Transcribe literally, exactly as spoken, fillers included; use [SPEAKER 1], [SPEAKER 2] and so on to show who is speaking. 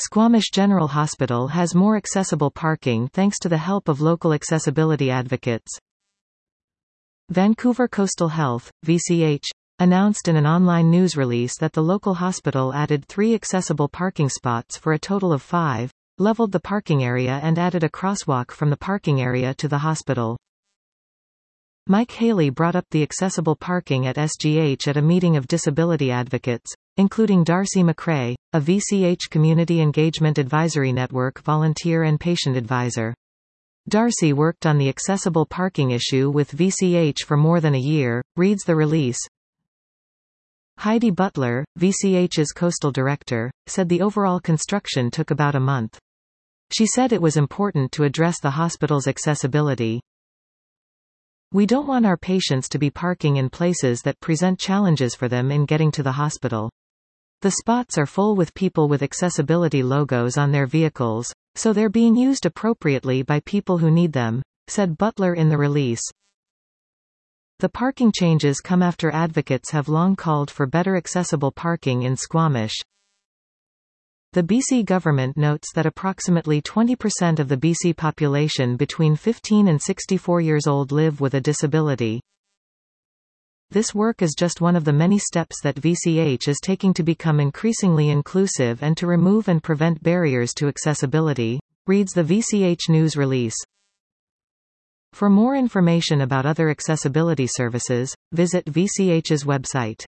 [SPEAKER 1] Squamish General Hospital has more accessible parking thanks to the help of local accessibility advocates. Vancouver Coastal Health, V C H, announced in an online news release that the local hospital added three accessible parking spots for a total of five, leveled the parking area and added a crosswalk from the parking area to the hospital. Mike Haley brought up the accessible parking at S G H at a meeting of disability advocates, including Darcy McRae, a V C H Community Engagement Advisory Network volunteer and patient advisor. Darcy worked on the accessible parking issue with V C H for more than a year, reads the release. Heidi Butler, V C H's coastal director, said the overall construction took about a month. She said it was important to address the hospital's accessibility. We don't want our patients to be parking in places that present challenges for them in getting to the hospital. The spots are full with people with accessibility logos on their vehicles, so they're being used appropriately by people who need them, said Butler in the release. The parking changes come after advocates have long called for better accessible parking in Squamish. The B C government notes that approximately twenty percent of the B C population between fifteen and sixty-four years old live with a disability. This work is just one of the many steps that V C H is taking to become increasingly inclusive and to remove and prevent barriers to accessibility, reads the V C H news release. For more information about other accessibility services, visit V C H's website.